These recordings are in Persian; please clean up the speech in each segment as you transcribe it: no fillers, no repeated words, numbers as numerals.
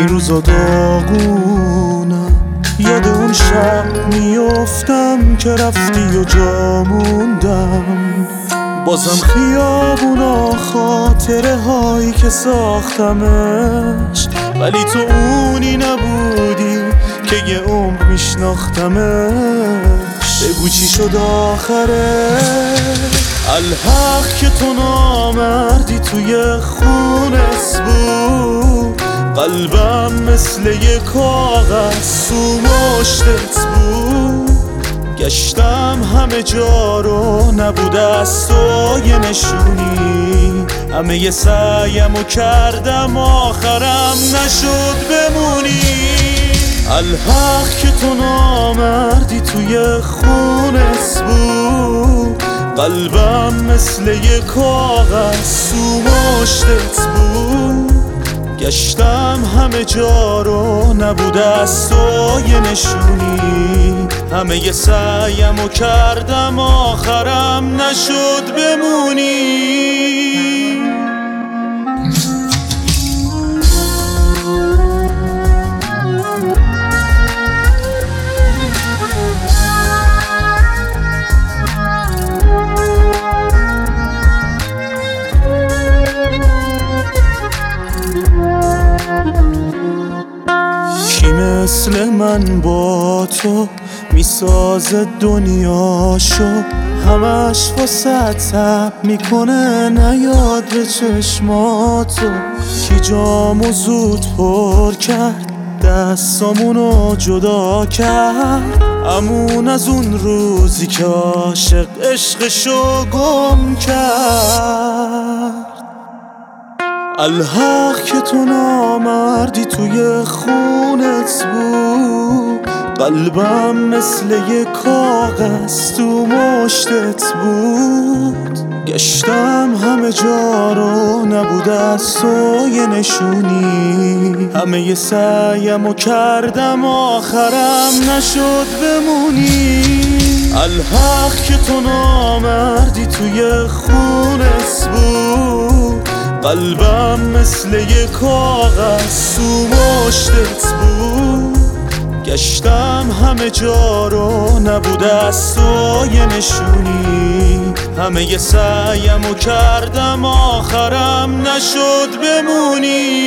این روزا داغونم، یاد اون شب میافتم که رفتی و جا موندم. بازم خیابونا خاطره هایی که ساختمش، ولی تو اونی نبودی که یه عمر میشناختمش. بگو چی شد آخره الحق که تو نامردی توی خونت بود. قلبم مثل یه کاغذ تو مشتت بود. گشتم همه جا رو نبود از تو یه نشونی. همه یه سعیمو کردم آخرم نشد بمونی. الحق که تو نامردی توی خونت بود. قلبم مثل یه کاغذ تو مشتت بود. گشتم همه جا رو نبود از تو یه نشونی. همه یه سعیمو کردم آخرم نشد بمونی. کی مثل من با تو میسازه دنیاشو، همش واسه تب میکنه نیاد به چشماتو. کی جامو زود پر کرد دستامونو جدا کرد، امون از اون روزی که عاشق عشقشو گم کرد. الحق که تو نامردی توی خونت بود. قلبم مثل یه کاغذ تو مشتت بود. گشتم همه جا رو نبود از تو یه نشونی. همه یه سعیمو کردم آخرم نشد بمونی. الحق که تو نامردی توی خونت بود. قلبم مثل یه کاغذ تو مشتت بود. گشتم همه جا رو نبود از تو یه نشونی. همه یه سعیمو کردم آخرم نشد بمونی.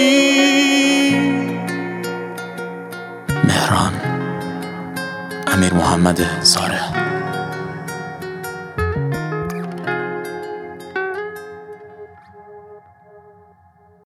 مهران امیر محمد زاره.